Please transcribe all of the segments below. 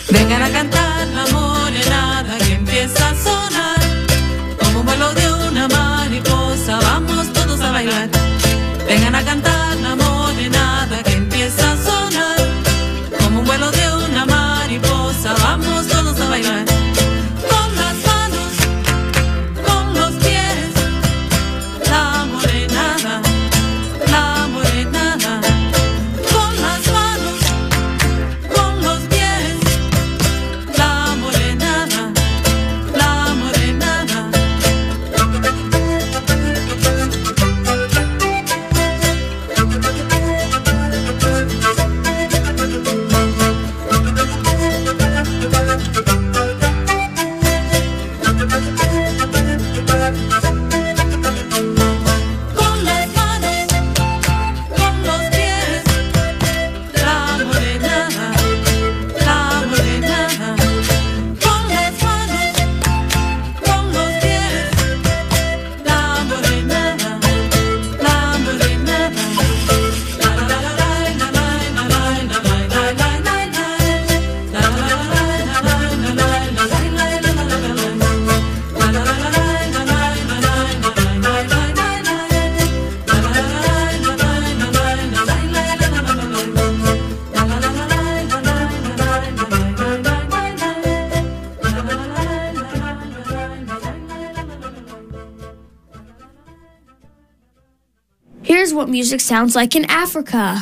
Vengan a cantar la morenada que empieza a sonar, como un vuelo de una mariposa, vamos todos a bailar. Vengan a cantar la morenada que empieza a sonar, como un vuelo de una mariposa, vamos todos a bailar. Con las manos, con los pies, la morenada, la morenada. Con las manos, con los pies, la morenada, la morenada. Con las manos, con los pies, la morenada, la morenada. Con las manos, con los pies, la morenada, la morenada. La la la la la la la la la la la la la. La la la la la la la la la la la la. Here's what music sounds like in Africa.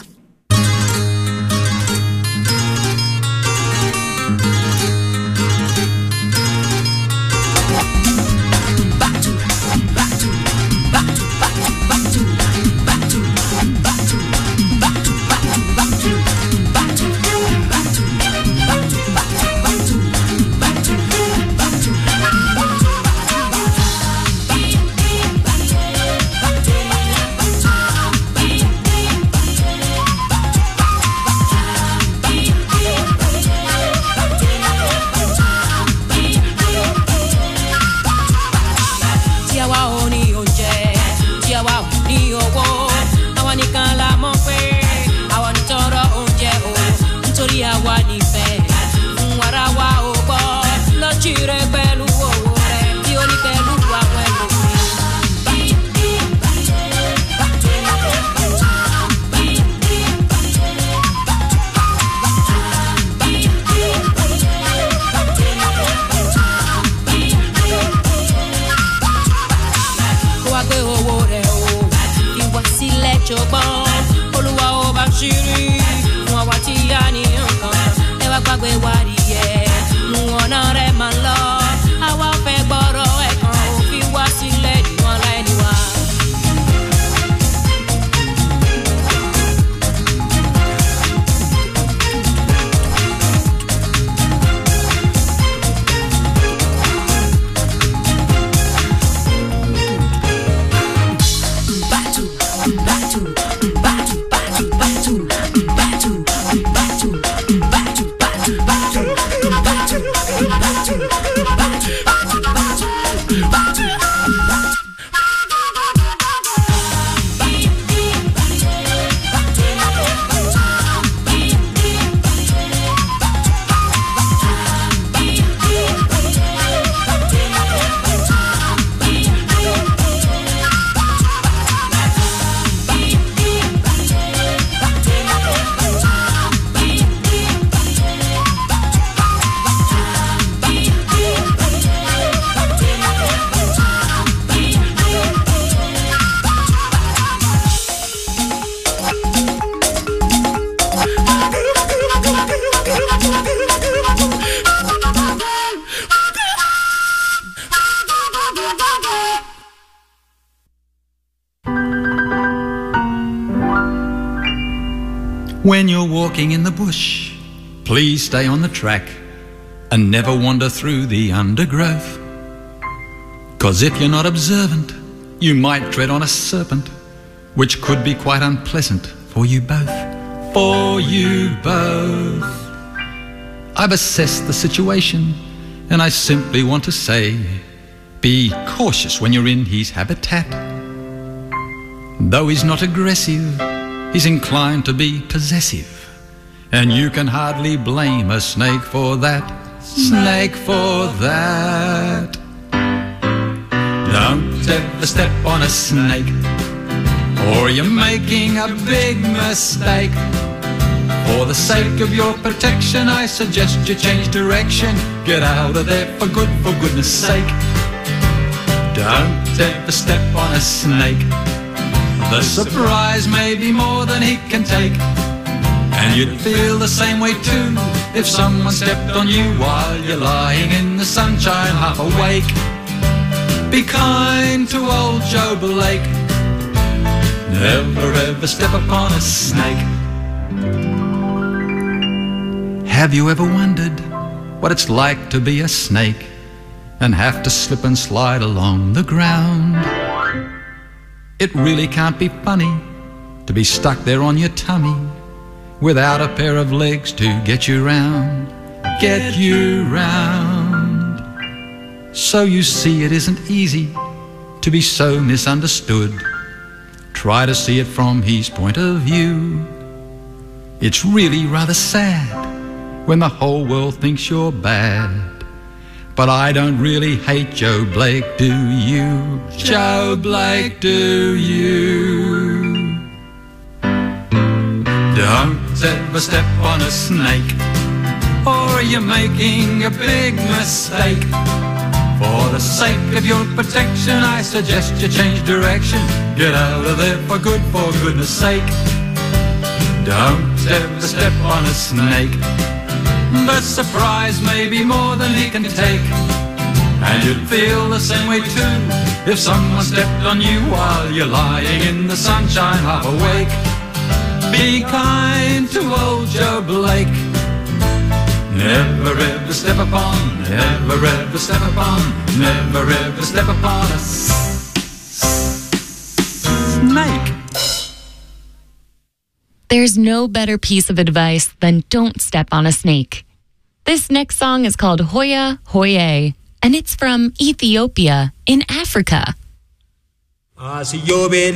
When you're walking in the bush, please stay on the track and never wander through the undergrowth. 'Cause if you're not observant, you might tread on a serpent, which could be quite unpleasant for you both. For you both. I've assessed the situation, and I simply want to say, be cautious when you're in his habitat. Though he's not aggressive, he's inclined to be possessive. And you can hardly blame a snake for that. Snake for that. Don't ever step on a snake, or you're making a big mistake. For the sake of your protection, I suggest you change direction. Get out of there for good, for goodness sake. Don't ever step on a snake. The surprise may be more than he can take. And you'd feel the same way too if someone stepped on you while you're lying in the sunshine half awake. Be kind to old Joe Blake. Never ever step upon a snake. Have you ever wondered what it's like to be a snake and have to slip and slide along the ground? It really can't be funny to be stuck there on your tummy without a pair of legs to get you round, get you round. So you see it isn't easy to be so misunderstood. Try to see it from his point of view. It's really rather sad when the whole world thinks you're bad. But I don't really hate Joe Blake, do you? Joe Blake, do you? Don't ever step on a snake, or you're making a big mistake. For the sake of your protection, I suggest you change direction. Get out of there for good, for goodness sake. Don't ever step on a snake. The surprise may be more than he can take. And you'd feel the same way too if someone stepped on you while you're lying in the sunshine half awake. Be kind to old Joe Blake. Never ever step upon, never ever step upon, never ever step upon a snake. There's no better piece of advice than don't step on a snake. This next song is called Hoya Hoye, and it's from Ethiopia in Africa.